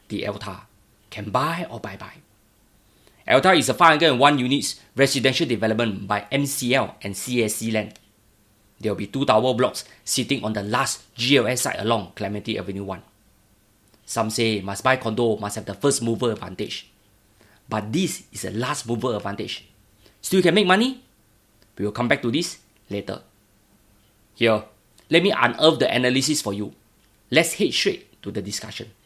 the Altar. Can buy or bye-bye. Altar is a 501 units residential development by MCL and CSC Land. There will be 2 tower blocks sitting on the last GLS site along Clementi Avenue 1. Some say must buy condo must have the first mover advantage. But this is a last mover advantage. Still can make money? We will come back to this later. Here, let me unearth the analysis for you. Let's head straight to the discussion.